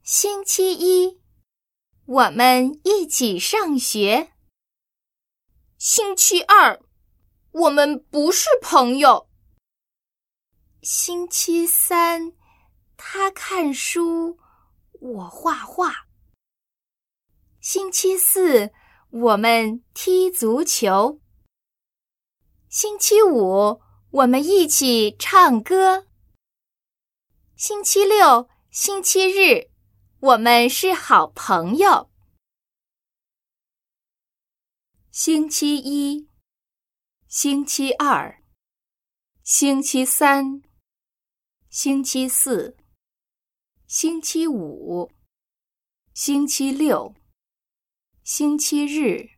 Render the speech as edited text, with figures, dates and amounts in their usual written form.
星期一，我们一起上学。 星期二，我们不是朋友。 星期三，他看书，我画画。星期四，我们踢足球。星期五，我们一起唱歌。星期六、星期日，我们是好朋友。星期一，星期二，星期三，星期四，星期五，星期六，星期日，